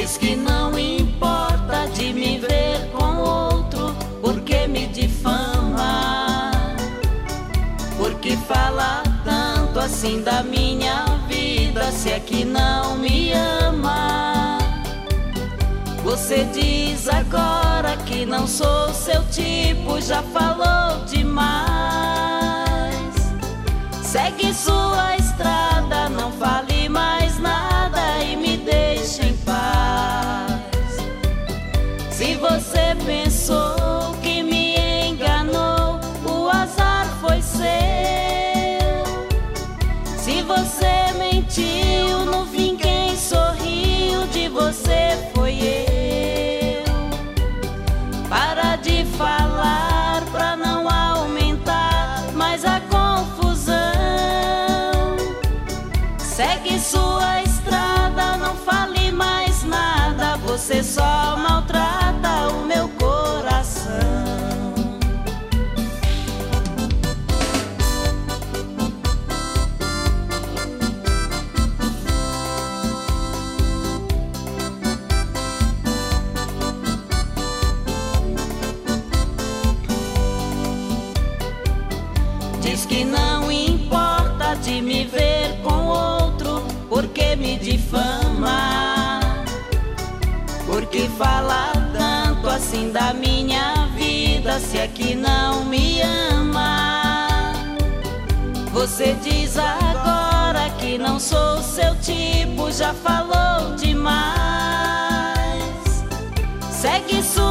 Diz que não importa de me ver com outro, porque me difama, porque fala tanto assim da minha vida, se é que não me ama. Você diz agora que não sou seu tipo, já falou demais. Segue sua estrada, não fale mais nada e me deixe em paz. Se você pensou que me enganou, o azar foi seu. Se você mentiu, no fim quem sorriu de você foi eu. Para de falar pra não aumentar mais a confusão. Segue sua estrada, não fale mais nada, você só maltrata o meu coração. Diz que não importa de me ver com outro, porque me difama, porque fala tanto assim da minha vida, se é que não me ama. Você diz agora que não sou seu tipo, já falou demais. Segue sua